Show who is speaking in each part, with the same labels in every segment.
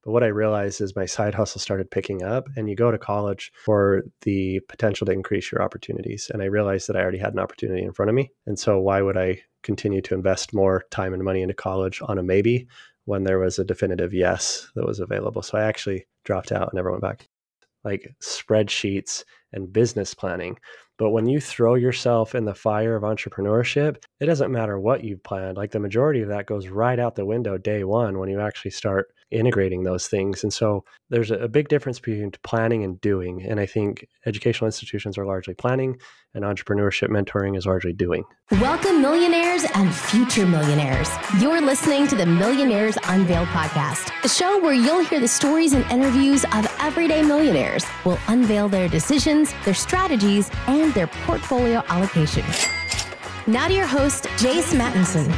Speaker 1: But what I realized is my side hustle started picking up, and you go to college for the potential to increase your opportunities. And I realized that I already had an opportunity in front of me. And so why would I continue to invest more time and money into college on a maybe when there was a definitive yes that was available? So I actually dropped out and never went back. Like spreadsheets and business planning. But when you throw yourself in the fire of entrepreneurship, it doesn't matter what you've planned. Like the majority of that goes right out the window day one when you actually start integrating those things. And so there's a big difference between planning and doing. And I think educational institutions are largely planning and entrepreneurship mentoring is largely doing.
Speaker 2: Welcome, millionaires and future millionaires. You're listening to the Millionaires Unveiled podcast, a show where you'll hear the stories and interviews of everyday millionaires. We'll unveil their decisions, their strategies, and their portfolio allocation. Now to your host, Jace Mattinson.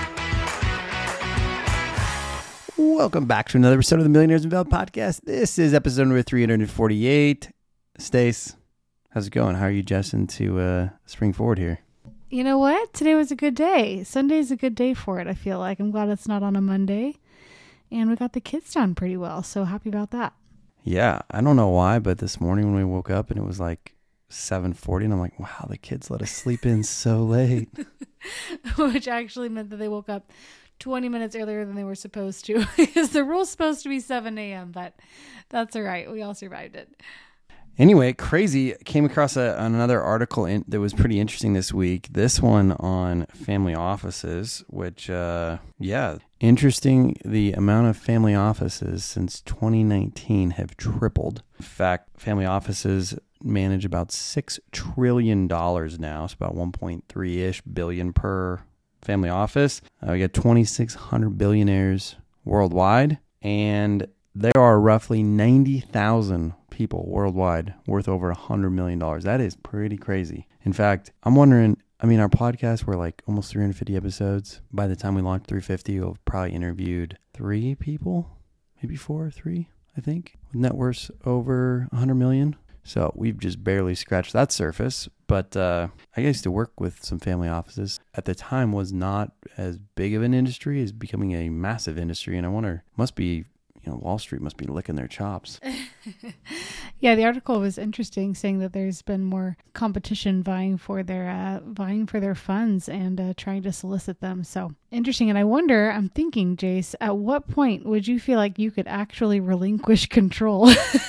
Speaker 3: Welcome back to another episode of the Millionaires Unveiled podcast. This is episode number 348. Stace, how's it going? How are you adjusting to spring forward here?
Speaker 4: You know what? Today was a good day. Sunday's a good day for it, I feel like. I'm glad it's not on a Monday. And we got the kids done pretty well, so happy about that.
Speaker 3: Yeah, I don't know why, but this morning when we woke up and it was like 7:40, and I'm like, wow, the kids let us sleep in so late.
Speaker 4: Which actually meant that they woke up 20 minutes earlier than they were supposed to, because the rule's supposed to be 7 a.m., but that's all right. We all survived it.
Speaker 3: Anyway, crazy. Came across another article that was pretty interesting this week. This one on family offices, which, interesting. The amount of family offices since 2019 have tripled. In fact, family offices manage about $6 trillion now. It's about 1.3-ish billion per family office. We got 2,600 billionaires worldwide, and there are roughly 90,000 people worldwide worth over $100 million. That is pretty crazy. In fact, I'm wondering, our podcast, we're like almost 350 episodes. By the time we launch 350, we'll have probably interviewed 3 people, maybe 4 or 3, I think, with net worths over 100 million. So we've just barely scratched that surface. But I used to work with some family offices. At the time, was not as big of an industry. Is becoming a massive industry. And I wonder, must be, Wall Street must be licking their chops.
Speaker 4: Yeah, the article was interesting, saying that there's been more competition vying for their funds and trying to solicit them. So interesting. And I wonder, I'm thinking, Jace, at what point would you feel like you could actually relinquish control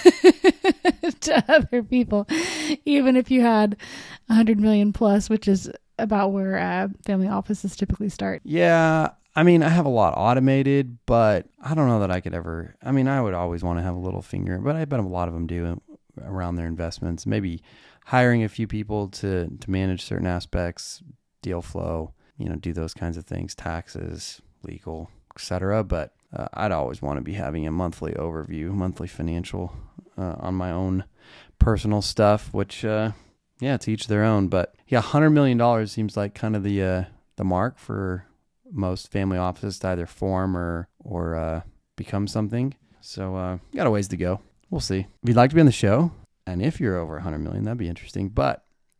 Speaker 4: to other people, even if you had 100 million plus, which is about where family offices typically start?
Speaker 3: Yeah. I have a lot automated, but I don't know that I could ever, I would always want to have a little finger, but I bet a lot of them do around their investments, maybe hiring a few people to manage certain aspects, deal flow, do those kinds of things, taxes, legal, etc. But I'd always want to be having a monthly overview, monthly financial on my own personal stuff, which, to each their own. But yeah, $100 million seems like kind of the mark for most family offices to either form or become something. So got a ways to go. We'll see. If you'd like to be on the show, and if you're over 100 million, that'd be interesting. But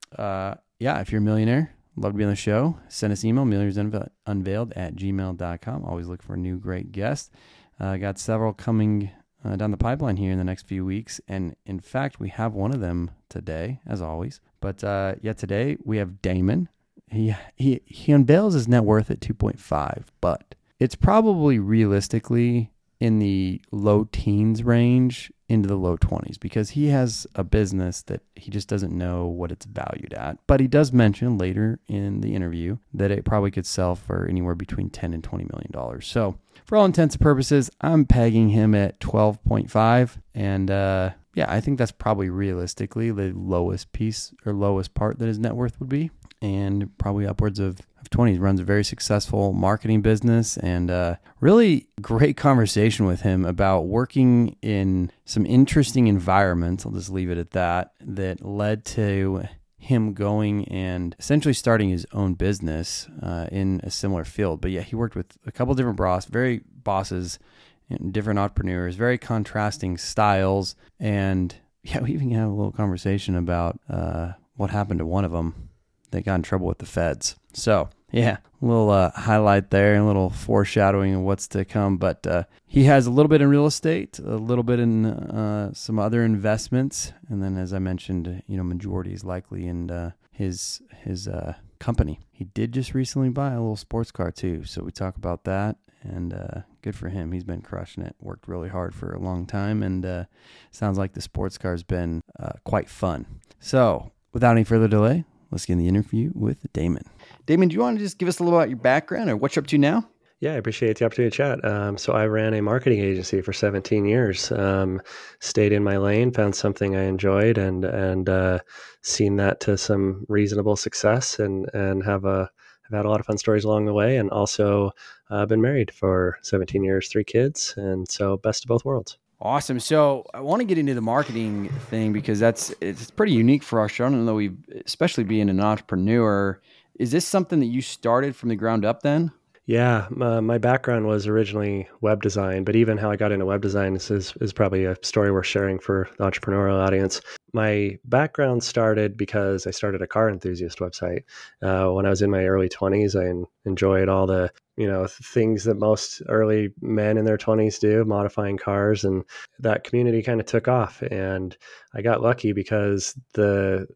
Speaker 3: if you're a millionaire, love to be on the show, send us email, millionairesunveiled@gmail.com. Always look for a new great guest. Got several coming down the pipeline here in the next few weeks. And in fact, we have one of them today, as always. But today we have Damon. He unveils his net worth at 2.5, but it's probably realistically in the low teens range into the low 20s, because he has a business that he just doesn't know what it's valued at. But he does mention later in the interview that it probably could sell for anywhere between $10 and $20 million. So for all intents and purposes, I'm pegging him at 12.5. And I think that's probably realistically the lowest piece or lowest part that his net worth would be. And probably upwards of 20. He runs a very successful marketing business, and really great conversation with him about working in some interesting environments. I'll just leave it at that led to him going and essentially starting his own business in a similar field. But yeah, he worked with a couple different bosses, different entrepreneurs, very contrasting styles. And yeah, we even had a little conversation about what happened to one of them. They got in trouble with the feds. So Yeah, a little highlight there, a little foreshadowing of what's to come. But he has a little bit in real estate, a little bit in some other investments, and then, as I mentioned, majority is likely in his company. He did just recently buy a little sports car too, so we talk about that. And good for him. He's been crushing it. Worked really hard for a long time, and sounds like the sports car has been quite fun. So, without any further delay, let's get in the interview with Damon. Damon, do you want to just give us a little about your background or what you're up to now?
Speaker 1: Yeah, I appreciate the opportunity to chat. So I ran a marketing agency for 17 years. Stayed in my lane, found something I enjoyed, and seen that to some reasonable success, and have had a lot of fun stories along the way. And also been married for 17 years, 3 kids, and so best of both worlds.
Speaker 3: Awesome. So I want to get into the marketing thing because it's pretty unique for our show. I don't know, especially being an entrepreneur. Is this something that you started from the ground up then?
Speaker 1: Yeah, my background was originally web design, but even how I got into web design is probably a story worth sharing for the entrepreneurial audience. My background started because I started a car enthusiast website. When I was in my early 20s, I enjoyed all the things that most early men in their 20s do, modifying cars, and that community kind of took off. And I got lucky because the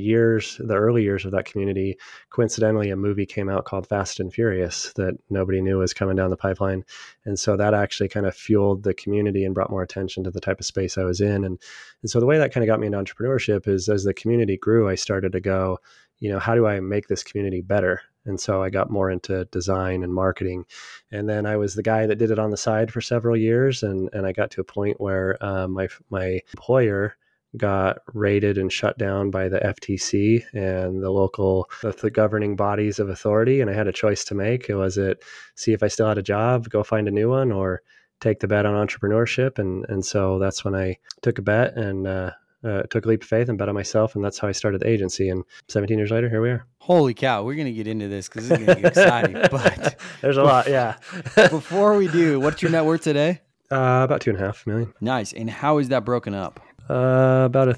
Speaker 1: early years of that community, coincidentally, a movie came out called Fast and Furious that nobody knew was coming down the pipeline. And so that actually kind of fueled the community and brought more attention to the type of space I was in. And so the way that kind of got me into entrepreneurship is, as the community grew, I started to go, how do I make this community better? And so I got more into design and marketing. And then I was the guy that did it on the side for several years. And I got to a point where my employer got raided and shut down by the FTC and the governing bodies of authority. And I had a choice to make. Was it see if I still had a job, go find a new one, or take the bet on entrepreneurship? And so that's when I took a bet and took a leap of faith and bet on myself. And that's how I started the agency. And 17 years later, here we are.
Speaker 3: Holy cow. We're going to get into this because this is going to be exciting. But
Speaker 1: there's a lot. Yeah.
Speaker 3: Before we do, what's your net worth today?
Speaker 1: About $2.5 million.
Speaker 3: Nice. And how is that broken up?
Speaker 1: About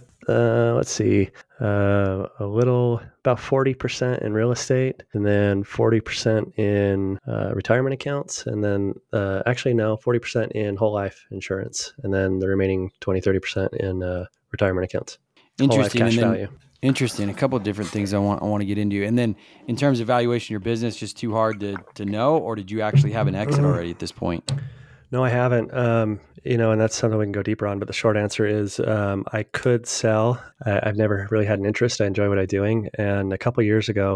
Speaker 1: about 40% in real estate, and then 40% in retirement accounts, and then 40% in whole life insurance, and then the remaining 20-30% in retirement accounts.
Speaker 3: Interesting.
Speaker 1: Whole life cash value.
Speaker 3: Interesting. A couple of different things I want to get into. And then in terms of valuation of your business, just too hard to know, or did you actually have an exit already at this point?
Speaker 1: No, I haven't. And that's something we can go deeper on. But the short answer is I could sell. I've never really had an interest. I enjoy what I'm doing. And prior to a couple of years ago,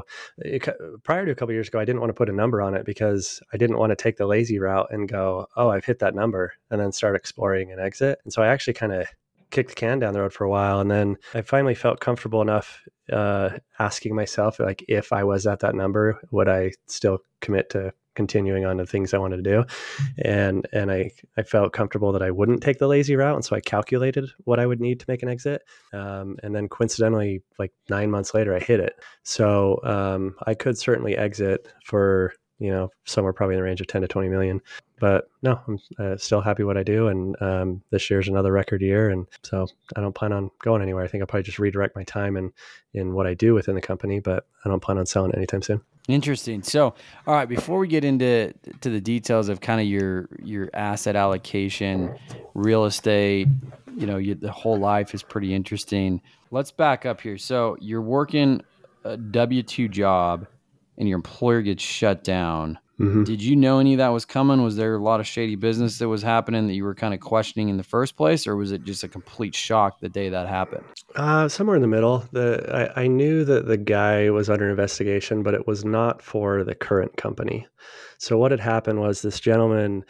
Speaker 1: I didn't want to put a number on it because I didn't want to take the lazy route and go, oh, I've hit that number, and then start exploring an exit. And so I actually kind of kicked the can down the road for a while. And then I finally felt comfortable enough asking myself, like, if I was at that number, would I still commit to continuing on the things I wanted to do? And I felt comfortable that I wouldn't take the lazy route. And so I calculated what I would need to make an exit. And then coincidentally, like 9 months later, I hit it. So I could certainly exit for, somewhere probably in the range of 10 to 20 million. But no, I'm still happy what I do. And this year's another record year. And so I don't plan on going anywhere. I think I'll probably just redirect my time in what I do within the company, but I don't plan on selling it anytime soon.
Speaker 3: Interesting. So, all right, before we get into the details of kind of your asset allocation, real estate, the whole life is pretty interesting. Let's back up here. So you're working a W-2 job and your employer gets shut down. Mm-hmm. Did you know any of that was coming? Was there a lot of shady business that was happening that you were kind of questioning in the first place, or was it just a complete shock the day that happened?
Speaker 1: Somewhere in the middle. I knew that the guy was under investigation, but it was not for the current company. So what had happened was this gentleman.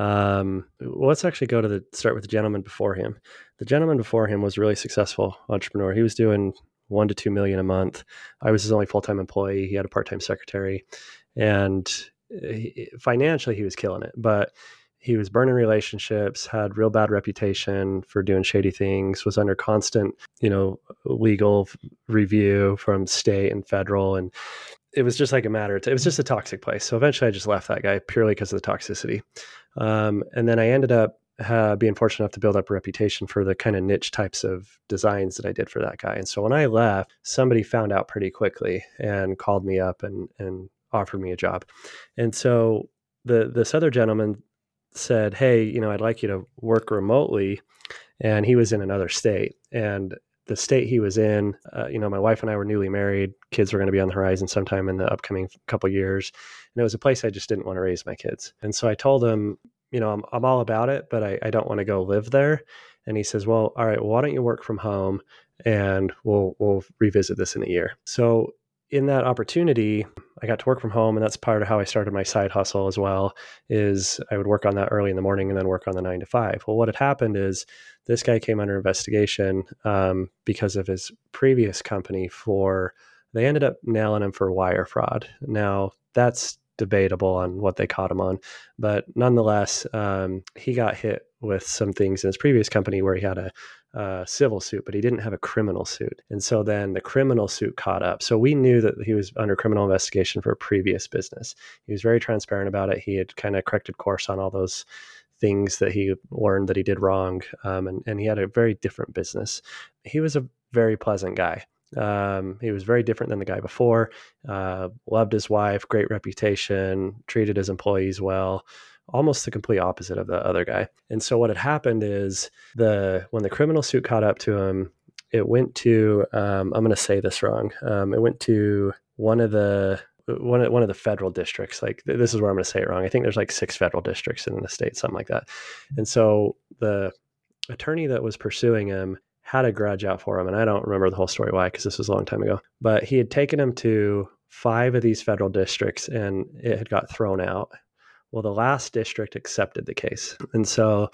Speaker 1: Let's actually start with the gentleman before him. The gentleman before him was a really successful entrepreneur. He was doing $1 to $2 million a month. I was his only full-time employee. He had a part-time secretary, and financially he was killing it, but he was burning relationships, had real bad reputation for doing shady things, was under constant, legal review from state and federal. And it was just like it was just a toxic place. So eventually I just left that guy purely because of the toxicity. And then I ended up being fortunate enough to build up a reputation for the kind of niche types of designs that I did for that guy. And so when I left, somebody found out pretty quickly and called me up and offered me a job. And so this other gentleman said, hey, I'd like you to work remotely. And he was in another state. And the state he was in, my wife and I were newly married. Kids were going to be on the horizon sometime in the upcoming couple of years. And it was a place I just didn't want to raise my kids. And so I told him, I'm all about it, but I don't want to go live there. And he says, well, all right, well, why don't you work from home and we'll revisit this in a year. So in that opportunity, I got to work from home, and that's part of how I started my side hustle as well, is I would work on that early in the morning and then work on the 9 to 5. Well, what had happened is this guy came under investigation because of his previous company they ended up nailing him for wire fraud. Now, that's debatable on what they caught him on, but nonetheless, he got hit with some things in his previous company where he had a civil suit, but he didn't have a criminal suit. And so then the criminal suit caught up. So we knew that he was under criminal investigation for a previous business. He was very transparent about it. He had kind of corrected course on all those things that he learned that he did wrong. And he had a very different business. He was a very pleasant guy. He was very different than the guy before, loved his wife, great reputation, treated his employees well, almost the complete opposite of the other guy. And so what had happened is when the criminal suit caught up to him, it went to, I'm going to say this wrong. It went to one of the federal districts. Like, this is where I'm going to say it wrong. I think there's like 6 federal districts in the state, something like that. And so the attorney that was pursuing him had a grudge out for him. And I don't remember the whole story why, because this was a long time ago, but he had taken him to 5 of these federal districts and it had got thrown out. Well, the last district accepted the case. And so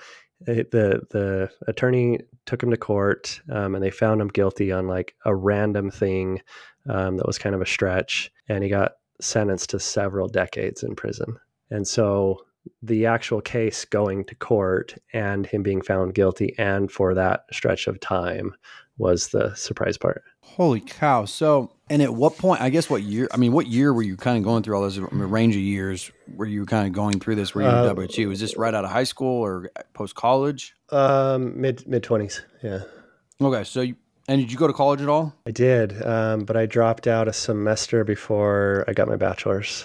Speaker 1: the attorney took him to court and they found him guilty on like a random thing that was kind of a stretch. And he got sentenced to several decades in prison. And so the actual case going to court and him being found guilty and for that stretch of time was the surprise part.
Speaker 5: Holy cow. So, and at what point, I guess what year were you kind of going through all this, range of years were you kind of going through this, were you W-2? Was this right out of high school or post-college?
Speaker 1: Mid-20s, yeah.
Speaker 5: Okay, so did you go to college at all?
Speaker 1: I did, but I dropped out a semester before I got my bachelor's.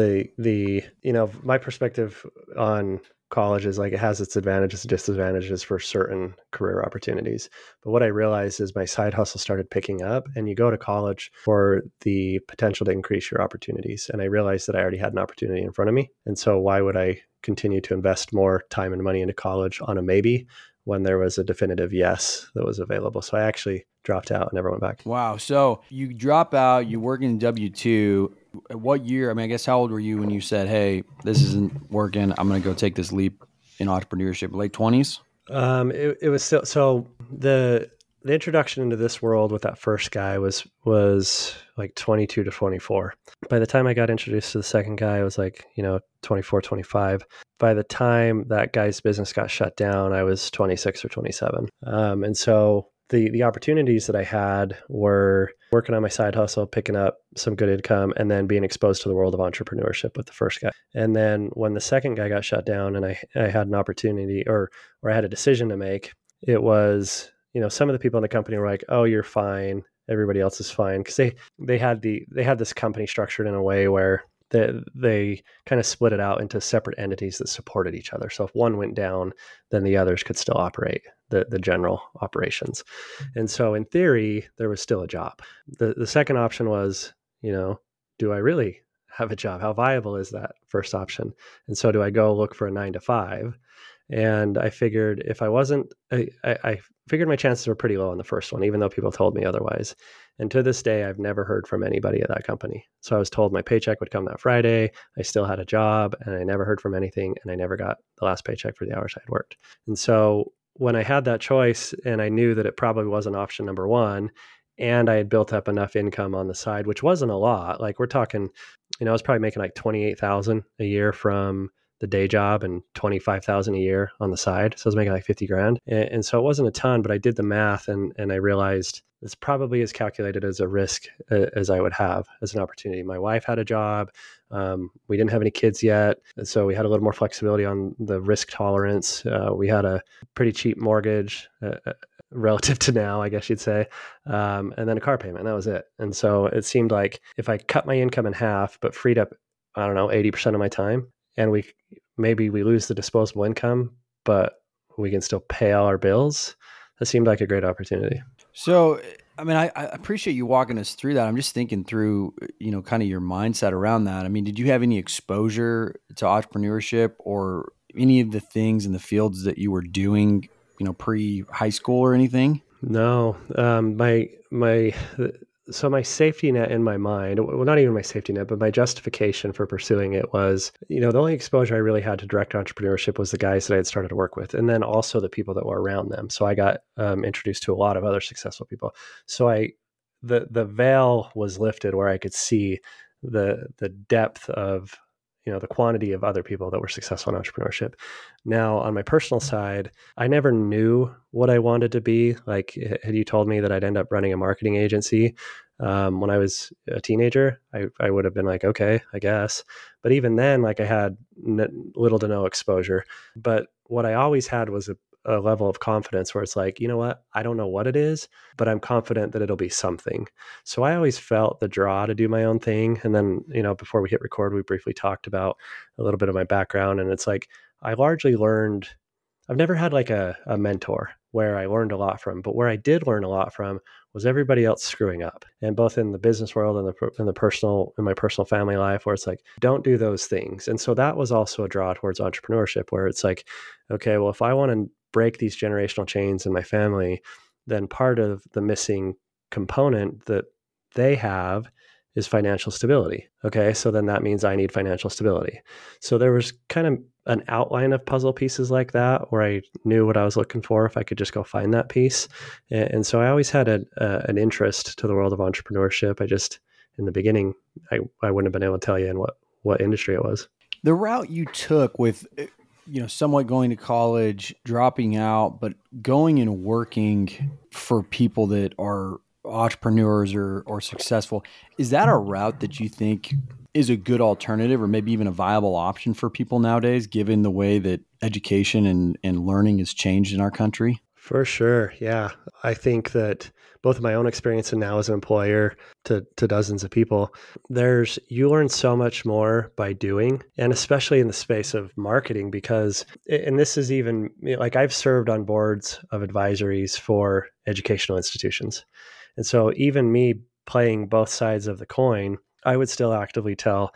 Speaker 1: My perspective on college is like it has its advantages and disadvantages for certain career opportunities. But what I realized is my side hustle started picking up, and you go to college for the potential to increase your opportunities. And I realized that I already had an opportunity in front of me. And so why would I continue to invest more time and money into college on a maybe when there was a definitive yes that was available? So I actually dropped out and never went back.
Speaker 5: Wow. So you drop out, you work in W-2. What year? I mean, I guess how old were you when you said, hey, this isn't working, I'm going to go take this leap in entrepreneurship? Late 20s?
Speaker 1: It was still, so the introduction into this world with that first guy was like 22 to 24. By the time I got introduced to the second guy, I was like, 24, 25. By the time that guy's business got shut down, I was 26 or 27. And so the opportunities that I had were working on my side hustle, picking up some good income, and then being exposed to the world of entrepreneurship with the first guy. And then when the second guy got shut down and I had an opportunity or I had a decision to make, it was, some of the people in the company were like, oh, you're fine. Everybody else is fine. Because they had this company structured in a way where they kind of split it out into separate entities that supported each other. So if one went down, then the others could still operate the general operations. And so in theory, there was still a job. The second option was, do I really have a job? How viable is that first option? And so do I go look for a 9 to 5? And I figured if I wasn't, I figured my chances were pretty low on the first one, even though people told me otherwise. And to this day, I've never heard from anybody at that company. So I was told my paycheck would come that Friday. I still had a job and I never heard from anything. And I never got the last paycheck for the hours I had worked. And so when I had that choice and I knew that it probably wasn't option number one, and I had built up enough income on the side, which wasn't a lot. Like we're talking, I was probably making like $28,000 a year from the day job and $25,000 a year on the side. So I was making like 50 grand. And so it wasn't a ton, but I did the math and I realized it's probably as calculated as a risk as I would have as an opportunity. My wife had a job. We didn't have any kids yet. So we had a little more flexibility on the risk tolerance. We had a pretty cheap mortgage relative to now, I guess you'd say. And then a car payment, and that was it. And so it seemed like if I cut my income in half, but freed up I don't know, 80% of my time, and maybe we lose the disposable income, but we can still pay all our bills. That seemed like a great opportunity.
Speaker 5: So, I mean, I appreciate you walking us through that. I'm just thinking through, kind of your mindset around that. I mean, did you have any exposure to entrepreneurship or any of the things in the fields that you were doing, pre high school or anything?
Speaker 1: No, so my safety net in my mind, well, not even my safety net, but my justification for pursuing it was, the only exposure I really had to direct entrepreneurship was the guys that I had started to work with, and then also the people that were around them. So I got introduced to a lot of other successful people. So the veil was lifted where I could see the depth of, the quantity of other people that were successful in entrepreneurship. Now, on my personal side, I never knew what I wanted to be. Like, had you told me that I'd end up running a marketing agency when I was a teenager, I would have been like, okay, I guess. But even then, like, I had little to no exposure. But what I always had was a level of confidence where it's like, you know what, I don't know what it is, but I'm confident that it'll be something. So I always felt the draw to do my own thing. And then, before we hit record, we briefly talked about a little bit of my background. And it's like, I largely learned, I've never had like a mentor where I learned a lot from, but where I did learn a lot from was everybody else screwing up. And both in the business world and in my personal family life, where it's like, don't do those things. And so that was also a draw towards entrepreneurship, where it's like, okay, well, if I want to break these generational chains in my family, then part of the missing component that they have is financial stability. Okay, so then that means I need financial stability. So there was kind of an outline of puzzle pieces like that where I knew what I was looking for if I could just go find that piece. And so I always had an interest to the world of entrepreneurship. I just, in the beginning, I wouldn't have been able to tell you in what industry it was.
Speaker 5: The route you took with, somewhat going to college, dropping out, but going and working for people that are entrepreneurs or successful, is that a route that you think is a good alternative or maybe even a viable option for people nowadays, given the way that education and learning has changed in our country?
Speaker 1: For sure. Yeah. I think that both my own experience and now as an employer to dozens of people, you learn so much more by doing, and especially in the space of marketing, because, and this is even like, I've served on boards of advisories for educational institutions. And so even me playing both sides of the coin, I would still actively tell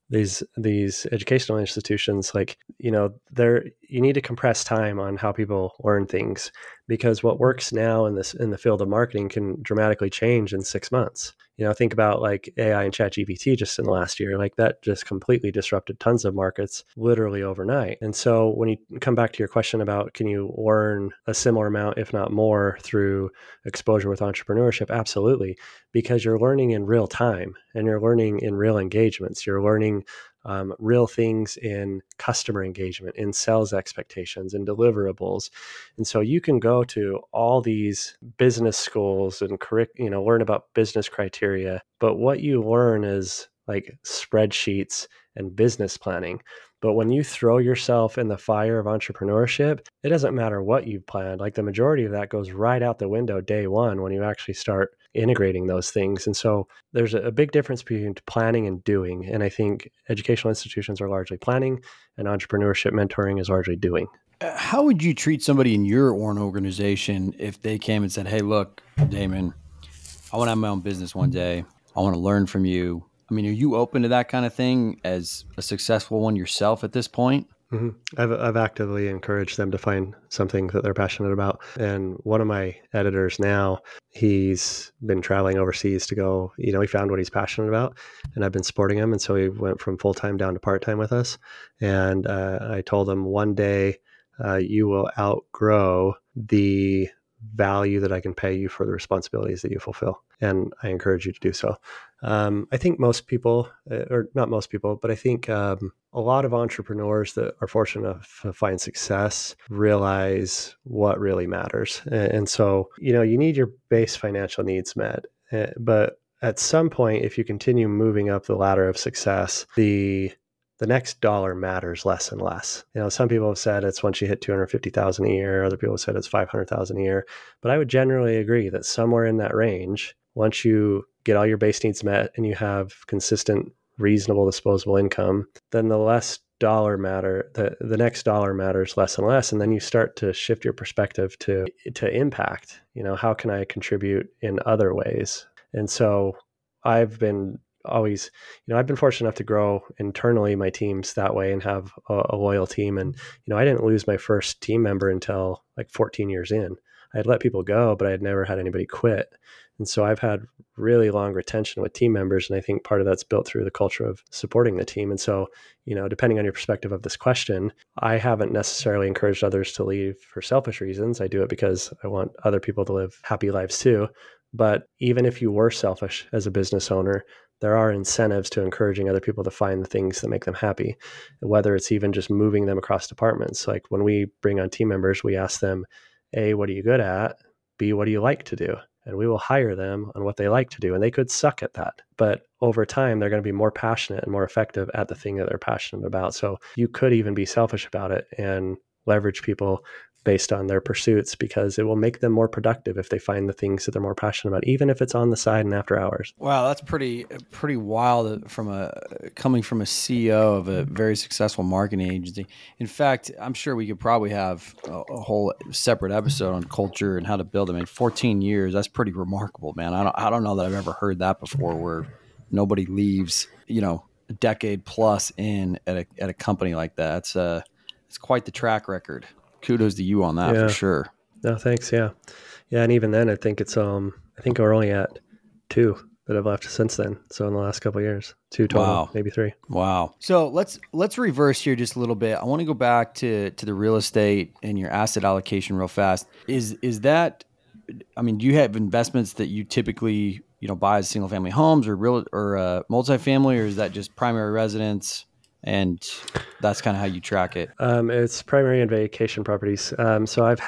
Speaker 1: these educational institutions, like, you need to compress time on how people learn things, because what works now in the field of marketing can dramatically change in 6 months. Think about like AI and ChatGPT just in the last year, like that just completely disrupted tons of markets literally overnight. And so when you come back to your question about, can you learn a similar amount, if not more, through exposure with entrepreneurship? Absolutely. Because you're learning in real time and you're learning in real engagements. You're learning real things in customer engagement, in sales expectations, and deliverables. And so you can go to all these business schools and learn about business criteria, but what you learn is like spreadsheets and business planning. But when you throw yourself in the fire of entrepreneurship, it doesn't matter what you've planned. Like the majority of that goes right out the window day one when you actually start integrating those things. And so there's a big difference between planning and doing. And I think educational institutions are largely planning and entrepreneurship mentoring is largely doing.
Speaker 5: How would you treat somebody in your own organization if they came and said, hey, look, Damon, I want to have my own business one day. I want to learn from you. I mean, are you open to that kind of thing as a successful one yourself at this point?
Speaker 1: Mm-hmm. I've actively encouraged them to find something that they're passionate about. And one of my editors now, he's been traveling overseas to go, he found what he's passionate about, and I've been supporting him. And so he went from full-time down to part-time with us. And I told him, one day you will outgrow the value that I can pay you for the responsibilities that you fulfill. And I encourage you to do so. I think most people, or not most people, but I think a lot of entrepreneurs that are fortunate enough to find success realize what really matters. And so, you need your base financial needs met. But at some point, if you continue moving up the ladder of success, the next dollar matters less and less. Some people have said it's once you hit $250,000 a year. Other people have said it's $500,000 a year. But I would generally agree that somewhere in that range, once you get all your base needs met and you have consistent reasonable disposable income, then the next dollar matters less and less. And then you start to shift your perspective to impact. How can I contribute in other ways? And so I've been fortunate enough to grow internally my teams that way and have a loyal team. And, I didn't lose my first team member until like 14 years in. I had let people go, but I had never had anybody quit. And so I've had really long retention with team members. And I think part of that's built through the culture of supporting the team. And so, depending on your perspective of this question, I haven't necessarily encouraged others to leave for selfish reasons. I do it because I want other people to live happy lives too. But even if you were selfish as a business owner, there are incentives to encouraging other people to find the things that make them happy, whether it's even just moving them across departments. Like when we bring on team members, we ask them, A, what are you good at? B, what do you like to do? And we will hire them on what they like to do. And they could suck at that. But over time, they're going to be more passionate and more effective at the thing that they're passionate about. So you could even be selfish about it and leverage people based on their pursuits, because it will make them more productive if they find the things that they're more passionate about, even if it's on the side and after hours.
Speaker 5: Wow, that's pretty wild coming from a CEO of a very successful marketing agency. In fact, I'm sure we could probably have a whole separate episode on culture and how to build them. 14 years, that's pretty remarkable, man. I don't know that I've ever heard that before, where nobody leaves, a decade plus in at a company like that. It's quite the track record. Kudos to you on that for sure.
Speaker 1: No, thanks. Yeah. And even then, I think I think we're only at 2 that have left since then. So in the last couple of years, 2 total, maybe 3.
Speaker 5: Wow. So let's reverse here just a little bit. I want to go back to the real estate and your asset allocation real fast. Is that, do you have investments that you typically, buy as single family homes or multifamily, or is that just primary residence? And that's kind of how you track it.
Speaker 1: It's primary and vacation properties. So I've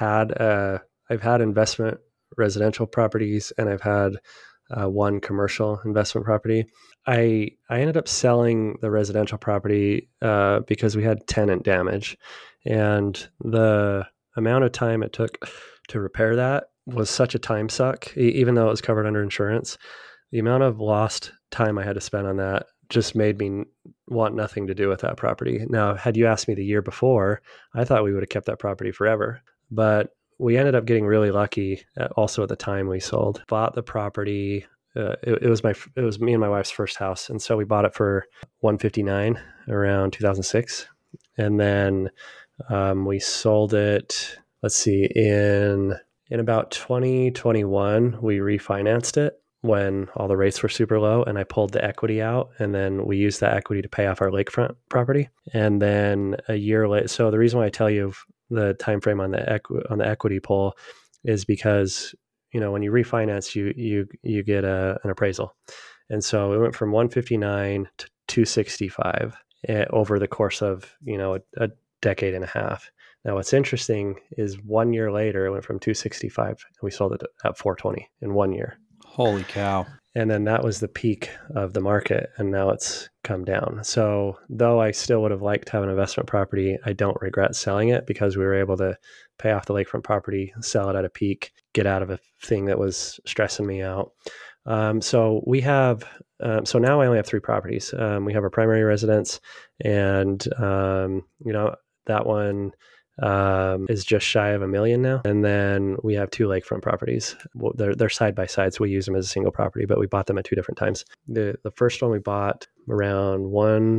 Speaker 1: had investment residential properties, and I've had one commercial investment property. I ended up selling the residential property because we had tenant damage, and the amount of time it took to repair that was such a time suck. Even though it was covered under insurance, the amount of lost time I had to spend on that just made me want nothing to do with that property. Now, had you asked me the year before, I thought we would have kept that property forever. But we ended up getting really lucky also at the time we sold. Bought the property. It was me and my wife's first house. And so we bought it for $159 around 2006. And then we sold it, in about 2021, we refinanced it when all the rates were super low, and I pulled the equity out, and then we used that equity to pay off our lakefront property. And then a year later, so the reason why I tell you the time frame on the equity pull is because when you refinance, you get an appraisal, and so it went from 159 to 265 over the course of a decade and a half. Now, what's interesting is 1 year later, it went from 265, and we sold it at 420 in 1 year.
Speaker 5: Holy cow.
Speaker 1: And then that was the peak of the market, and now it's come down. So though I still would have liked to have an investment property, I don't regret selling it because we were able to pay off the lakefront property, sell it at a peak, get out of a thing that was stressing me out. So we have, so now I only have 3 properties. We have our primary residence, and, that one is just shy of $1 million now. And then we have 2 lakefront properties. Well, they're side by side, so we use them as a single property, but we bought them at 2 different times. The first one we bought around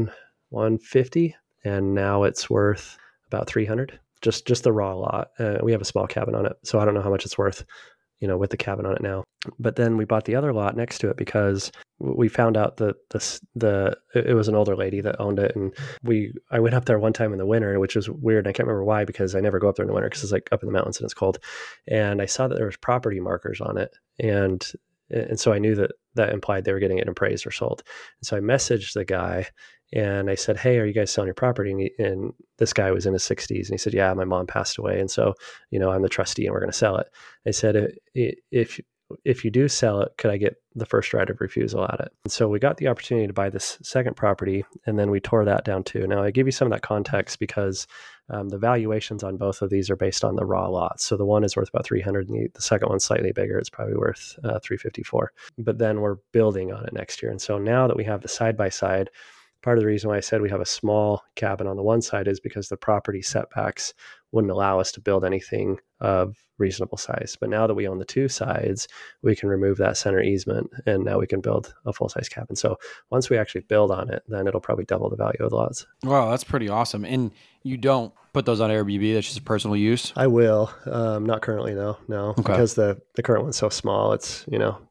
Speaker 1: 150, and now it's worth about 300. Just the raw lot. We have a small cabin on it, so I don't know how much it's worth, with the cabin on it now. But then we bought the other lot next to it because we found out that it was an older lady that owned it, and I went up there one time in the winter, which was weird. I can't remember why, because I never go up there in the winter because it's like up in the mountains and it's cold. And I saw that there was property markers on it, and so I knew that implied they were getting it appraised or sold. And so I messaged the guy and I said, "Hey, are you guys selling your property?" And this guy was in his 60s, and he said, "Yeah, my mom passed away, and so I'm the trustee, and we're going to sell it." I said, "If if you do sell it, could I get the first right of refusal at it? And so we got the opportunity to buy this second property, and then we tore that down too. Now I give you some of that context because the valuations on both of these are based on the raw lots. So the one is worth about 300, and the second one's slightly bigger. It's probably worth 354. But then we're building on it next year. And so now that we have the side by side, part of the reason why I said we have a small cabin on the one side is because the property setbacks wouldn't allow us to build anything of reasonable size. But now that we own the two sides, we can remove that center easement, and now we can build a full-size cabin. So once we actually build on it, then it'll probably double the value of the lots.
Speaker 5: Wow, that's pretty awesome. And you don't put those on Airbnb? That's just a personal use?
Speaker 1: I will. Not currently, no. Okay. Because the current one's so small, it's,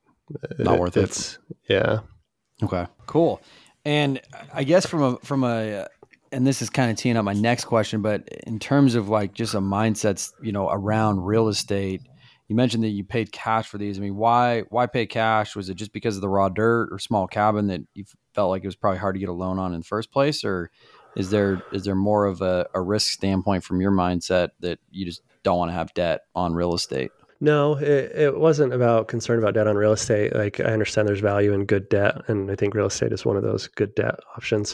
Speaker 5: not worth it.
Speaker 1: Yeah.
Speaker 5: Okay, cool. And I guess from a and this is kind of teeing up my next question, but in terms of like just a mindset, around real estate, you mentioned that you paid cash for these. I mean, why pay cash? Was it just because of the raw dirt or small cabin that you felt like it was probably hard to get a loan on in the first place? Or is there more of a risk standpoint from your mindset that you just don't want to have debt on real estate?
Speaker 1: No, it wasn't about concern about debt on real estate. Like, I understand there's value in good debt, and I think real estate is one of those good debt options.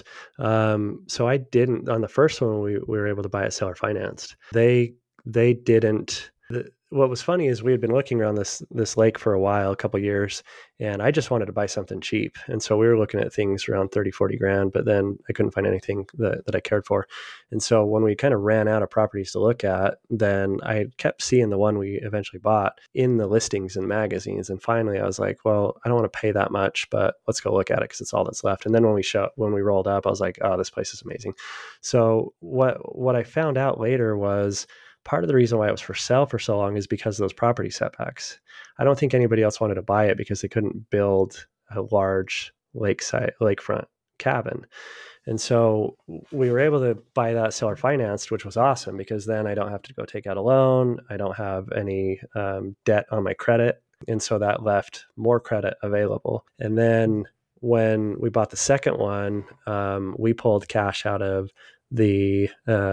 Speaker 1: So I didn't, on the first one, we were able to buy it seller financed. They didn't. What was funny is we had been looking around this lake for a while, a couple of years, and I just wanted to buy something cheap. And so we were looking at things around 30, 40 grand, but then I couldn't find anything that I cared for. And so when we kind of ran out of properties to look at, then I kept seeing the one we eventually bought in the listings and magazines. And finally I was like, well, I don't want to pay that much, but let's go look at it because it's all that's left. And then when we rolled up, I was like, oh, this place is amazing. So what I found out later was, part of the reason why it was for sale for so long is because of those property setbacks. I don't think anybody else wanted to buy it because they couldn't build a large lakefront cabin. And so we were able to buy that seller financed, which was awesome because then I don't have to go take out a loan. I don't have any debt on my credit. And so that left more credit available. And then when we bought the second one, we pulled cash out of the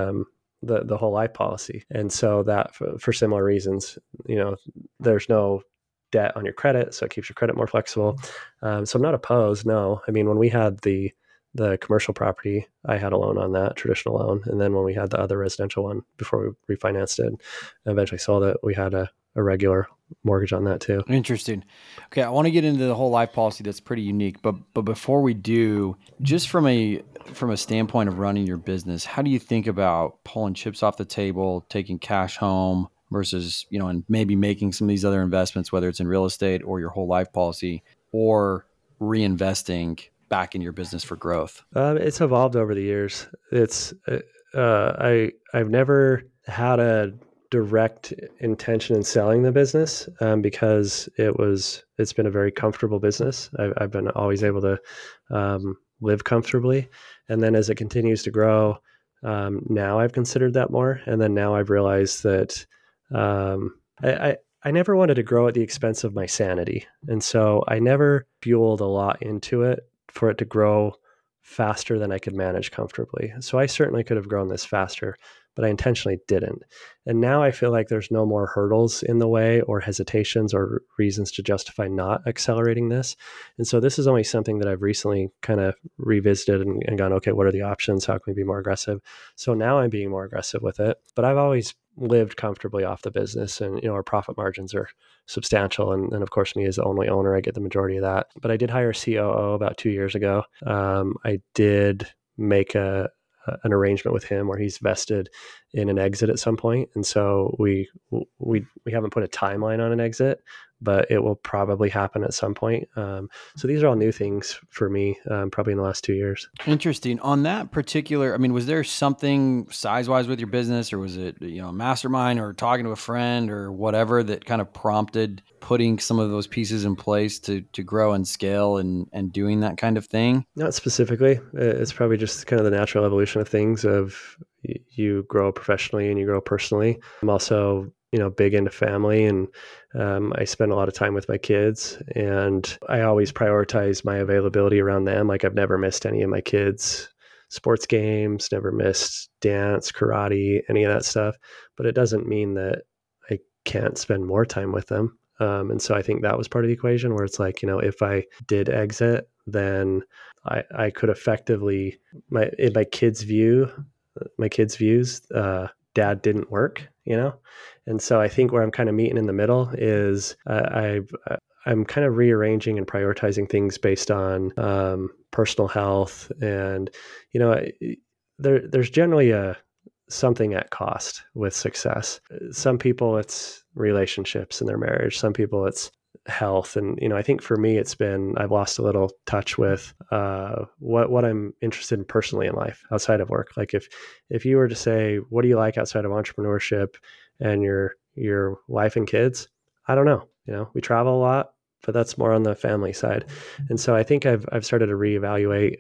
Speaker 1: whole life policy. And so that for similar reasons, there's no debt on your credit, so it keeps your credit more flexible. So I'm not opposed. No, I mean, when we had the commercial property, I had a loan on that, traditional loan. And then when we had the other residential one, before we refinanced it and eventually sold it, we had a regular mortgage on that too.
Speaker 5: Interesting. Okay, I want to get into the whole life policy. That's pretty unique. But before we do, just from a standpoint of running your business, how do you think about pulling chips off the table, taking cash home versus, and maybe making some of these other investments, whether it's in real estate or your whole life policy, or reinvesting back in your business for growth?
Speaker 1: It's evolved over the years. It's I've never had a direct intention in selling the business because it's been a very comfortable business. I've been always able to live comfortably. And then as it continues to grow, now I've considered that more. And then now I've realized that I never wanted to grow at the expense of my sanity. And so I never fueled a lot into it for it to grow faster than I could manage comfortably. So I certainly could have grown this faster, but I intentionally didn't. And now I feel like there's no more hurdles in the way or hesitations or reasons to justify not accelerating this. And so this is only something that I've recently kind of revisited and gone, okay, what are the options? How can we be more aggressive? So now I'm being more aggressive with it, but I've always lived comfortably off the business, and our profit margins are substantial. And of course, me as the only owner, I get the majority of that. But I did hire a COO about 2 years ago. I did make an arrangement with him where he's vested in an exit at some point. And so we haven't put a timeline on an exit, but it will probably happen at some point. So these are all new things for me, probably in the last 2 years.
Speaker 5: Interesting. On that particular, was there something size-wise with your business, or was it, a mastermind or talking to a friend or whatever that kind of prompted putting some of those pieces in place to grow and scale and doing that kind of thing? Not
Speaker 1: specifically. It's probably just kind of the natural evolution of things of you grow professionally and you grow personally. I'm also, big into family, and I spend a lot of time with my kids, and I always prioritize my availability around them. Like, I've never missed any of my kids' sports games, never missed dance, karate, any of that stuff. But it doesn't mean that I can't spend more time with them. And so I think that was part of the equation where it's like, if I did exit, then I could effectively, in my kids' views, dad didn't work, And so I think where I'm kind of meeting in the middle is I'm kind of rearranging and prioritizing things based on personal health. And, there's generally something at cost with success. Some people it's relationships in their marriage. Some people it's health. And, I think for me, I've lost a little touch with what I'm interested in personally in life outside of work. Like if you were to say, what do you like outside of entrepreneurship and your wife and kids? I don't know. We travel a lot, but that's more on the family side. And so I think I've started to reevaluate,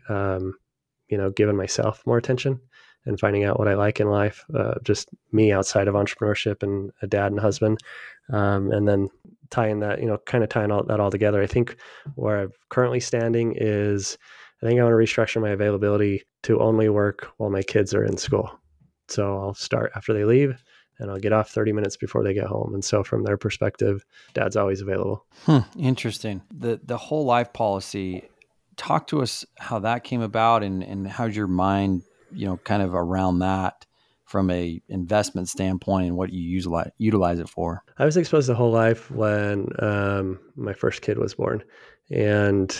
Speaker 1: giving myself more attention and finding out what I like in life, just me outside of entrepreneurship and a dad and husband. And then tying that, kind of tying all that all together. I think where I'm currently standing is I think I want to restructure my availability to only work while my kids are in school. So I'll start after they leave and I'll get off 30 minutes before they get home. And so from their perspective, dad's always available.
Speaker 5: Interesting. The whole life policy, talk to us how that came about and how's your mind, kind of around that from a investment standpoint and what you utilize it for.
Speaker 1: I was exposed to whole life when my first kid was born, and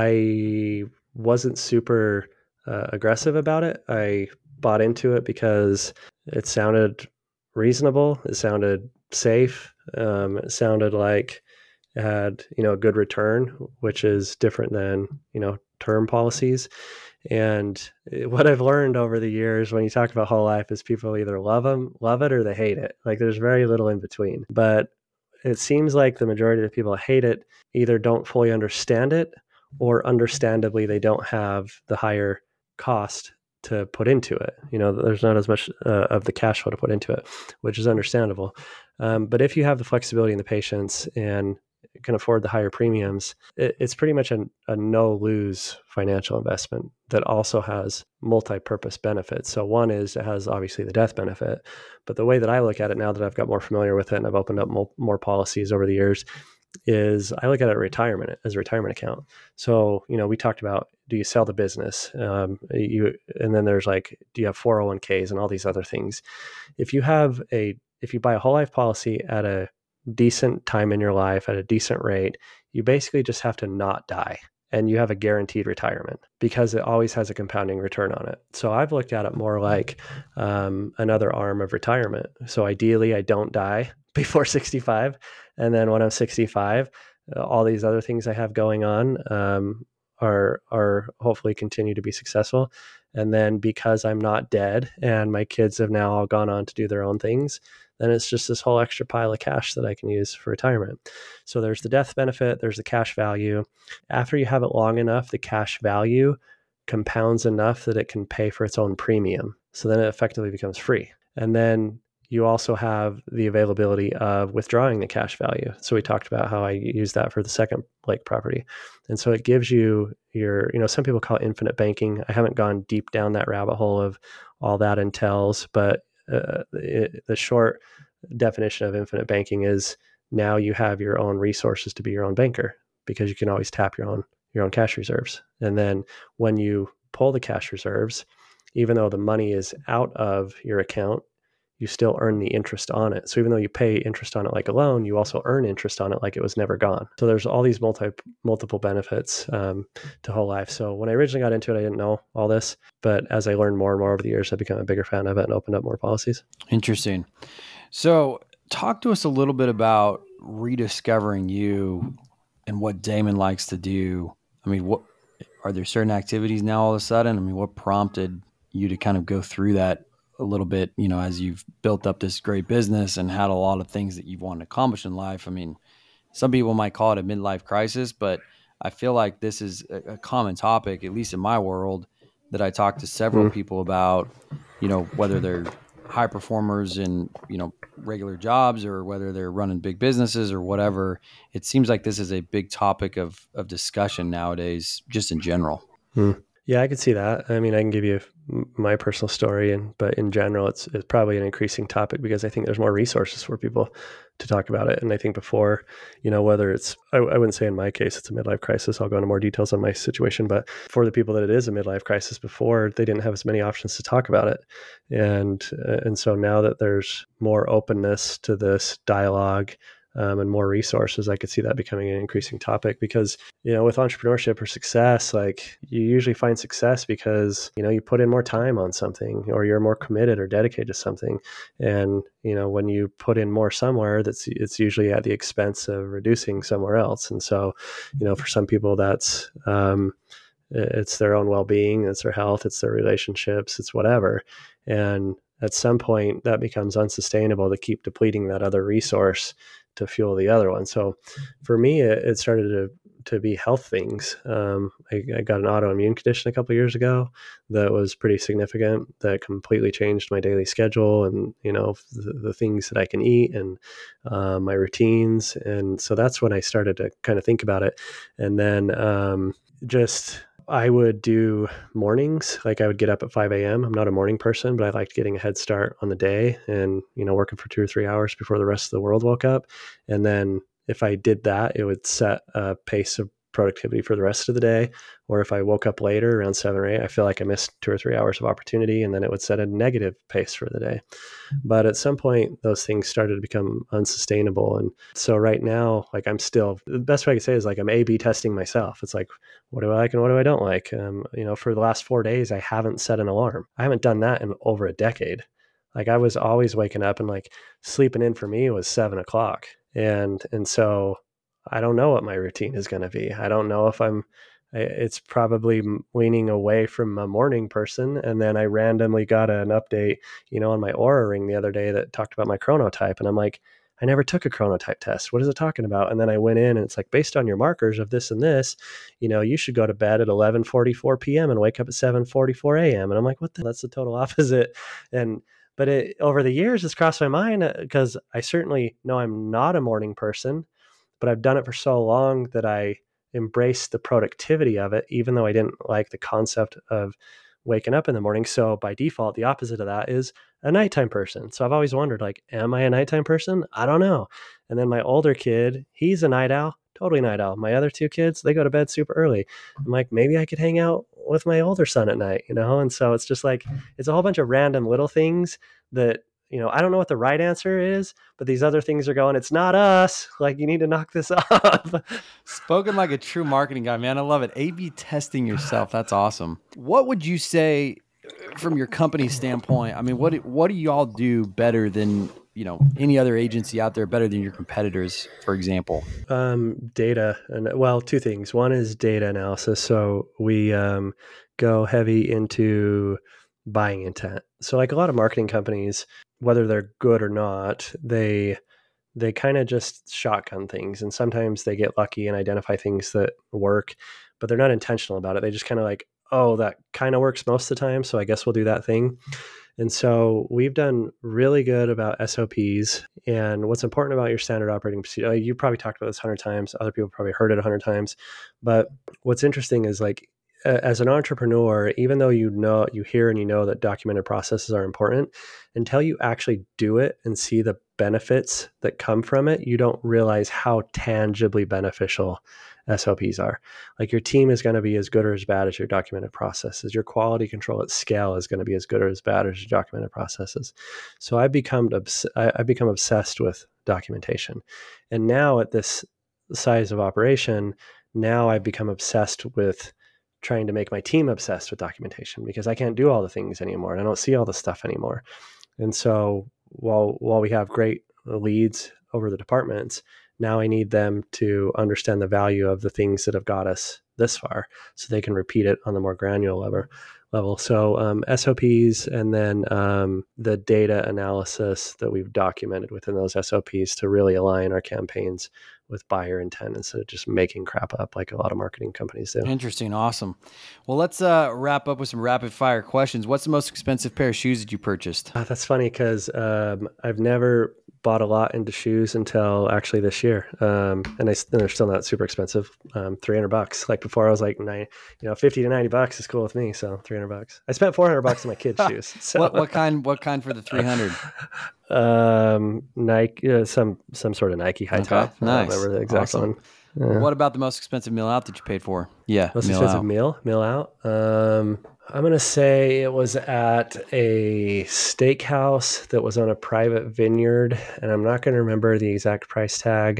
Speaker 1: I wasn't super aggressive about it. I bought into it because it sounded reasonable. It sounded safe. It sounded like it had, a good return, which is different than, term policies. And what I've learned over the years when you talk about whole life is people either love it, or they hate it. Like there's very little in between. But it seems like the majority of the people that hate it either don't fully understand it, or understandably they don't have the higher cost to put into it. There's not as much of the cash flow to put into it, which is understandable. But if you have the flexibility and the patience and can afford the higher premiums, it's pretty much a no-lose financial investment that also has multi-purpose benefits. So one is it has obviously the death benefit, but the way that I look at it now that I've got more familiar with it and I've opened up more policies over the years is I look at it as a retirement account. So, we talked about, do you sell the business? And then there's like, do you have 401ks and all these other things? If you buy a whole life policy at a decent time in your life at a decent rate, you basically just have to not die and you have a guaranteed retirement because it always has a compounding return on it. So I've looked at it more like another arm of retirement. So ideally I don't die before 65. And then when I'm 65, all these other things I have going on are hopefully continue to be successful. And then because I'm not dead and my kids have now all gone on to do their own things, then it's just this whole extra pile of cash that I can use for retirement. So there's the death benefit, there's the cash value. After you have it long enough, the cash value compounds enough that it can pay for its own premium. So then it effectively becomes free. And then you also have the availability of withdrawing the cash value. So we talked about how I use that for the second lake property. And so it gives you some people call it infinite banking. I haven't gone deep down that rabbit hole of all that entails, but the short definition of infinite banking is now you have your own resources to be your own banker because you can always tap your own cash reserves. And then when you pull the cash reserves, even though the money is out of your account, you still earn the interest on it. So even though you pay interest on it like a loan, you also earn interest on it like it was never gone. So there's all these multiple benefits to whole life. So when I originally got into it, I didn't know all this, but as I learned more and more over the years, I've become a bigger fan of it and opened up more policies.
Speaker 5: Interesting. So talk to us a little bit about rediscovering you and what Damon likes to do. I mean, what are there certain activities now all of a sudden? I mean, what prompted you to kind of go through that a little bit, as you've built up this great business and had a lot of things that you've wanted to accomplish in life? I mean, some people might call it a midlife crisis, but I feel like this is a common topic, at least in my world, that I talk to several people about, whether they're high performers in, regular jobs or whether they're running big businesses or whatever. It seems like this is a big topic of discussion nowadays, just in general.
Speaker 1: Yeah, I could see that. I mean, I can give you my personal story, but in general, it's probably an increasing topic because I think there's more resources for people to talk about it. And I think before, whether it's, I wouldn't say in my case it's a midlife crisis. I'll go into more details on my situation, but for the people that it is a midlife crisis, before they didn't have as many options to talk about it, and so now that there's more openness to this dialogue. And more resources, I could see that becoming an increasing topic because, with entrepreneurship or success, like you usually find success because, you put in more time on something or you're more committed or dedicated to something. And, when you put in more somewhere, it's usually at the expense of reducing somewhere else. And so, for some people that's, it's their own well-being, it's their health, it's their relationships, it's whatever. And at some point that becomes unsustainable to keep depleting that other resource to fuel the other one. So for me, it started to be health things. I got an autoimmune condition a couple of years ago that was pretty significant, that completely changed my daily schedule and, the things that I can eat and my routines. And so that's when I started to kind of think about it. And then I would do mornings. Like I would get up at 5 a.m. I'm not a morning person, but I liked getting a head start on the day and, working for 2 or 3 hours before the rest of the world woke up. And then if I did that, it would set a pace of productivity for the rest of the day. Or if I woke up later around 7 or 8, I feel like I missed 2 or 3 hours of opportunity, and then it would set a negative pace for the day. But at some point, those things started to become unsustainable. And so right now, like the best way I can say is like I'm A/B testing myself. It's like, what do I like and what do I don't like? For the last 4 days, I haven't set an alarm. I haven't done that in over a decade. Like I was always waking up and like sleeping in for me was 7 o'clock. And so I don't know what my routine is going to be. I don't know if it's probably leaning away from a morning person. And then I randomly got an update, on my Oura Ring the other day that talked about my chronotype. And I'm like, I never took a chronotype test. What is it talking about? And then I went in and it's like, based on your markers of this and this, you should go to bed at 11:44 p.m. and wake up at 7:44 a.m. And I'm like, that's the total opposite. But over the years, it's crossed my mind because I certainly know I'm not a morning person, but I've done it for so long that I embraced the productivity of it, even though I didn't like the concept of waking up in the morning. So by default, the opposite of that is a nighttime person. So I've always wondered, like, am I a nighttime person? I don't know. And then my older kid, he's a night owl, totally night owl. My other 2 kids, they go to bed super early. I'm like, maybe I could hang out with my older son at night, And so it's just like, it's a whole bunch of random little things that, I don't know what the right answer is, but these other things are going, it's not us. Like, you need to knock this off.
Speaker 5: Spoken like a true marketing guy, man. I love it. A/B testing yourself. That's awesome. What would you say from your company standpoint? I mean, what do y'all do better than, any other agency out there, better than your competitors, for example?
Speaker 1: Data. And 2 things. One is data analysis. So we go heavy into buying intent. So like a lot of marketing companies, whether they're good or not, they kind of just shotgun things. And sometimes they get lucky and identify things that work, but they're not intentional about it. They just kind of like, oh, that kind of works most of the time, so I guess we'll do that thing. And so we've done really good about SOPs. And what's important about your standard operating procedure, you probably talked about this 100 times. Other people probably heard it 100 times. But what's interesting is like, as an entrepreneur, even though you hear and that documented processes are important, until you actually do it and see the benefits that come from it, you don't realize how tangibly beneficial SOPs are. Like your team is going to be as good or as bad as your documented processes. Your quality control at scale is going to be as good or as bad as your documented processes. So I've become obsessed with documentation. And now at this size of operation, now I've become obsessed with trying to make my team obsessed with documentation because I can't do all the things anymore and I don't see all the stuff anymore. And so while we have great leads over the departments, now I need them to understand the value of the things that have got us this far so they can repeat it on the more granular level. So SOPs and then the data analysis that we've documented within those SOPs to really align our campaigns with buyer intent instead of just making crap up like a lot of marketing companies do.
Speaker 5: Interesting. Awesome. Well, let's wrap up with some rapid fire questions. What's the most expensive pair of shoes that you purchased?
Speaker 1: That's funny because I've never bought a lot into shoes until actually this year. And they're still not super expensive. $300. Like before I was like 50 to $90 is cool with me. So $300. I spent $400 on my kids' shoes. So
Speaker 5: What kind for the 300?
Speaker 1: Nike, some sort of Nike high top.
Speaker 5: Nice.
Speaker 1: I don't remember the exact
Speaker 5: Awesome.
Speaker 1: one. Yeah.
Speaker 5: What about the most expensive meal out that you paid for? Yeah.
Speaker 1: Most expensive meal out. I'm going to say it was at a steakhouse that was on a private vineyard, and I'm not going to remember the exact price tag.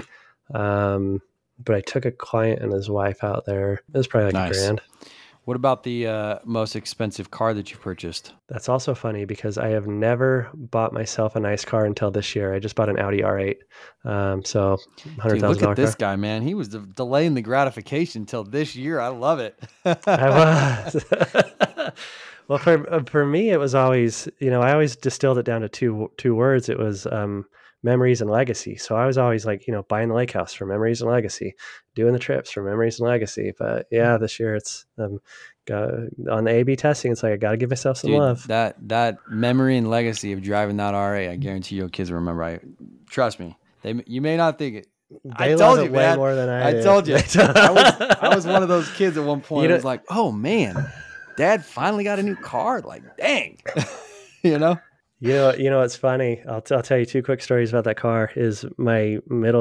Speaker 1: But I took a client and his wife out there. It was probably like $1,000.
Speaker 5: What about the most expensive car that you purchased?
Speaker 1: That's also funny because I have never bought myself a nice car until this year. I just bought an Audi R8. So $100,000.
Speaker 5: Look at this guy, man. He was delaying the gratification until this year. I love it.
Speaker 1: I was. Well, for me, it was always, I always distilled it down to two words. It was memories and legacy. So I was always like, buying the lake house for memories and legacy, doing the trips for memories and legacy. But yeah, this year it's on the A/B testing. It's like I got to give myself some love.
Speaker 5: That memory and legacy of driving that R8, I guarantee your kids will remember. Trust me. You may not think it.
Speaker 1: They love it way more than I did.
Speaker 5: Told you. I was one of those kids at one point. It was like, oh man, Dad finally got a new car. Like, dang,
Speaker 1: You know, it's funny. I'll tell you two quick stories about that car. Is my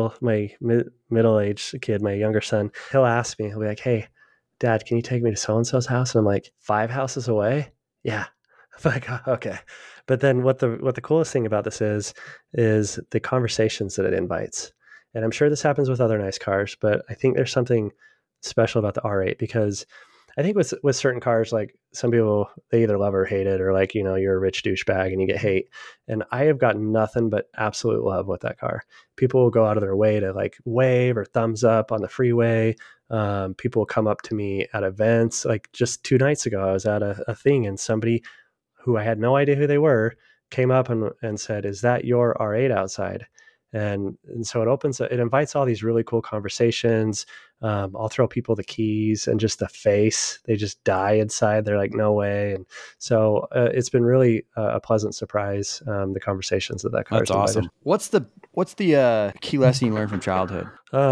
Speaker 1: middle-aged kid, my younger son, he'll ask me, he'll be like, "Hey, Dad, can you take me to so-and-so's house?" And I'm like, 5 houses away? Yeah. I'm like, oh, okay. But then what the coolest thing about this is the conversations that it invites. And I'm sure this happens with other nice cars, but I think there's something special about the R8 because I think with certain cars, like some people, they either love or hate it, or like, you're a rich douchebag and you get hate. And I have gotten nothing but absolute love with that car. People will go out of their way to like wave or thumbs up on the freeway. People will come up to me at events. Like just 2 nights ago, I was at a thing and somebody who I had no idea who they were came up and said, "Is that your R8 outside?" And so it invites all these really cool conversations. I'll throw people the keys and just the face, they just die inside. They're like, no way. And so it's been really a pleasant surprise. The conversations that car's
Speaker 5: That's awesome.
Speaker 1: Invited.
Speaker 5: What's the key lesson you learned from childhood?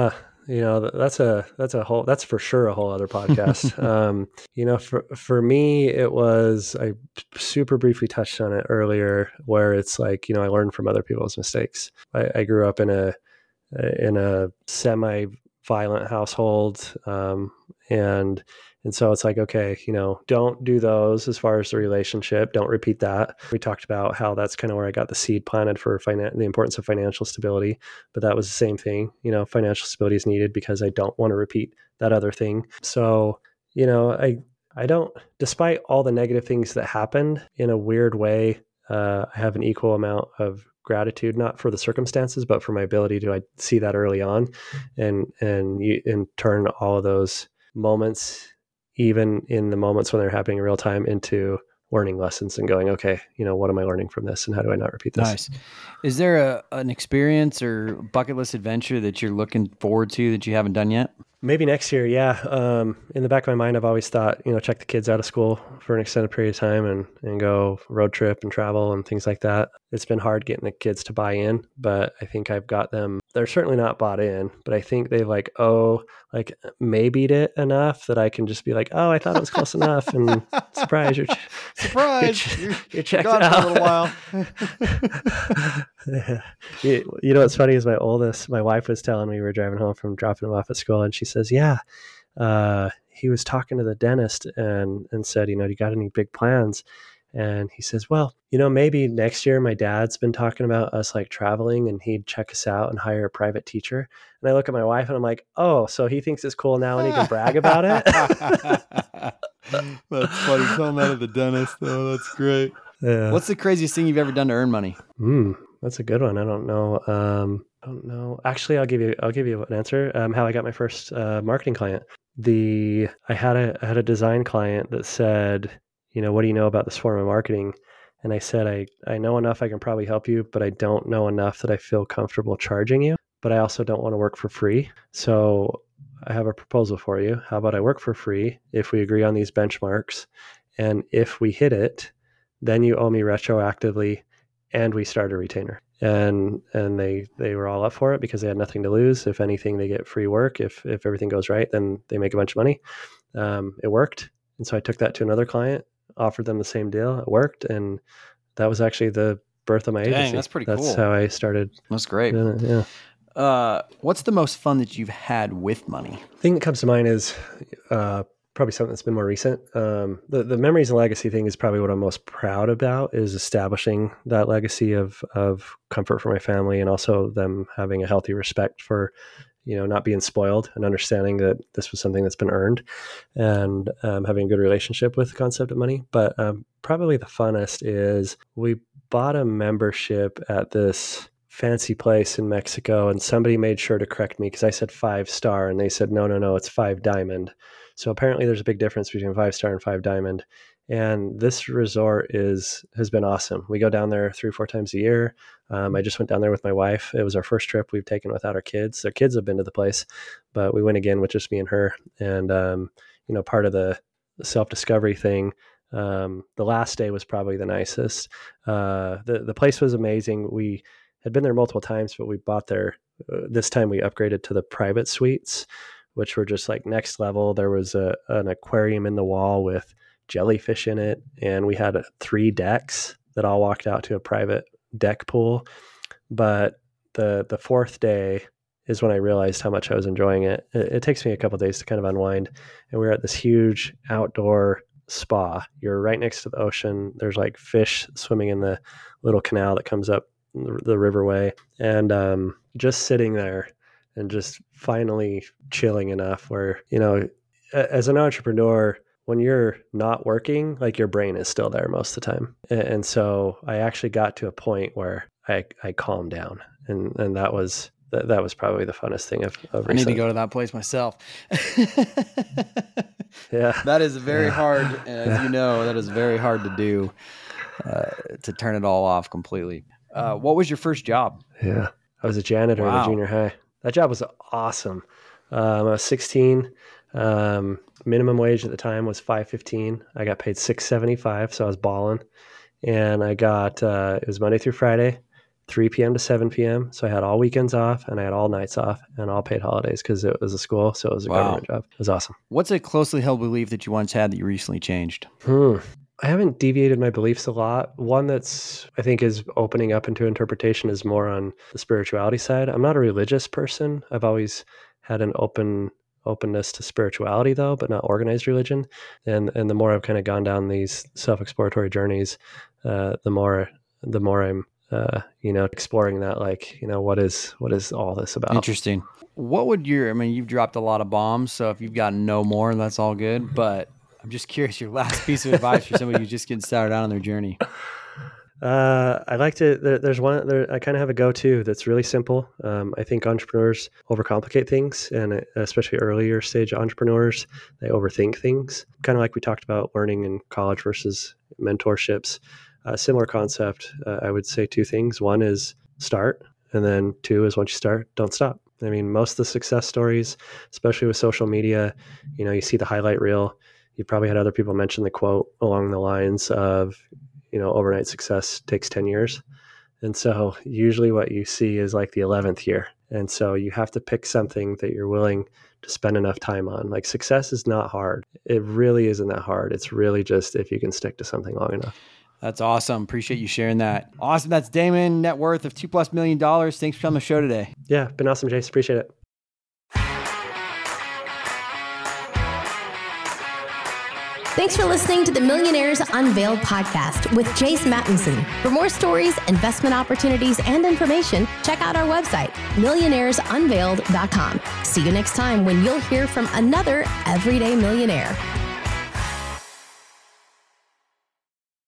Speaker 1: That's for sure a whole other podcast. For me, it was, I super briefly touched on it earlier, where it's like, I learned from other people's mistakes. I grew up in a semi-violent household. And so it's like, okay, don't do those as far as the relationship. Don't repeat that. We talked about how that's kind of where I got the seed planted for the importance of financial stability. But that was the same thing. Financial stability is needed because I don't want to repeat that other thing. So, I don't, despite all the negative things that happened, in a weird way, I have an equal amount of gratitude, not for the circumstances, but for my ability to see that early on and turn all of those moments, even in the moments when they're happening in real time, into learning lessons and going, okay, what am I learning from this and how do I not repeat this?
Speaker 5: Nice. Is there an experience or bucket list adventure that you're looking forward to that you haven't done yet?
Speaker 1: Maybe next year. Yeah. In the back of my mind, I've always thought, check the kids out of school for an extended period of time and go road trip and travel and things like that. It's been hard getting the kids to buy in, but I think I've got them. They're certainly not bought in, but I think they've maybe'd it enough that I can just be like, oh, I thought it was close enough. And surprise, you're checked
Speaker 5: gone
Speaker 1: out
Speaker 5: for a little while.
Speaker 1: What's funny is my wife was telling me, we were driving home from dropping him off at school, and she says, yeah, he was talking to the dentist and said, do you got any big plans? And he says, well, maybe next year my dad's been talking about us like traveling and he'd check us out and hire a private teacher. And I look at my wife and I'm like, oh, so he thinks it's cool now and he can brag about it.
Speaker 5: That's funny. Telling that at the dentist, though. That's great.
Speaker 1: Yeah.
Speaker 5: What's the craziest thing you've ever done to earn money?
Speaker 1: That's a good one. I don't know. Actually, I'll give you an answer. How I got my first marketing client. I had a design client that said, what do you know about this form of marketing? And I said, I know enough I can probably help you, but I don't know enough that I feel comfortable charging you, but I also don't want to work for free. So I have a proposal for you. How about I work for free if we agree on these benchmarks? And if we hit it, then you owe me retroactively and we start a retainer. and they were all up for it because they had nothing to lose. If anything, they get free work. If everything goes right, then they make a bunch of money. It worked. And so I took that to another client, offered them the same deal. It worked. And that was actually the birth of my agency.
Speaker 5: That's pretty cool.
Speaker 1: That's how I started.
Speaker 5: That's great.
Speaker 1: Yeah.
Speaker 5: What's the most fun that you've had with money?
Speaker 1: Thing that comes to mind is probably something that's been more recent. The memories and legacy thing is probably what I'm most proud about, is establishing that legacy of comfort for my family, and also them having a healthy respect for, not being spoiled, and understanding that this was something that's been earned, and having a good relationship with the concept of money. But probably the funnest is we bought a membership at this fancy place in Mexico, and somebody made sure to correct me because I said 5-star, and they said, no, it's 5-diamond. So apparently there's a big difference between 5-star and 5-diamond. And this resort has been awesome. We go down there 3 or 4 times a year. I just went down there with my wife. It was our first trip we've taken without our kids. Their kids have been to the place, but we went again with just me and her. And, part of the self-discovery thing, the last day was probably the nicest. The place was amazing. We had been there multiple times, but we bought there. This time we upgraded to the private suites, which were just like next level. There was an aquarium in the wall with jellyfish in it, and we had 3 decks that all walked out to a private deck pool. But the 4th day is when I realized how much I was enjoying it. It takes me a couple of days to kind of unwind, and we were at this huge outdoor spa. You're right next to the ocean. There's like fish swimming in the little canal that comes up the riverway, and just sitting there and just finally chilling enough where, as an entrepreneur, when you're not working, like your brain is still there most of the time. And so I actually got to a point where I calmed down, and that was probably the funnest thing of recent.
Speaker 5: I need to go to that place myself.
Speaker 1: Yeah.
Speaker 5: That is very hard. And as you know, that is very hard to do, to turn it all off completely. What was your first job?
Speaker 1: Yeah. I was a janitor at a junior high. That job was awesome. I was 16. Minimum wage at the time was $5.15. I got paid $6.75, so I was balling. And I got, it was Monday through Friday, 3 p.m. to 7 p.m. So I had all weekends off, and I had all nights off, and all paid holidays because it was a school. So it was a government job. It was awesome.
Speaker 5: What's a closely held belief that you once had that you recently changed?
Speaker 1: I haven't deviated my beliefs a lot. One that's, I think, is opening up into interpretation is more on the spirituality side. I'm not a religious person. I've always had an openness to spirituality, though, but not organized religion. And the more I've kind of gone down these self-exploratory journeys, the more I'm exploring that, like, what is all this about?
Speaker 5: Interesting. What would you've dropped a lot of bombs, so if you've got no more, that's all good. But I'm just curious, your last piece of advice for somebody who's just getting started out on their journey.
Speaker 1: I like to, there's one there, I kind of have a go-to that's really simple. I think entrepreneurs overcomplicate things, and especially earlier stage entrepreneurs, they overthink things. Kind of like we talked about learning in college versus mentorships. Similar concept. I would say 2 things. One is start, and then 2 is once you start, don't stop. I mean, most of the success stories, especially with social media, you see the highlight reel. You probably had other people mention the quote along the lines of, overnight success takes 10 years. And so usually what you see is like the 11th year. And so you have to pick something that you're willing to spend enough time on. Like, success is not hard. It really isn't that hard. It's really just if you can stick to something long enough.
Speaker 5: That's awesome. Appreciate you sharing that. Awesome. That's Damon, net worth of $2+ million. Thanks for coming on the show today.
Speaker 1: Yeah, been awesome, Jace. Appreciate it.
Speaker 2: Thanks for listening to the Millionaires Unveiled podcast with Jace Mattinson. For more stories, investment opportunities, and information, check out our website, millionairesunveiled.com. See you next time when you'll hear from another everyday millionaire.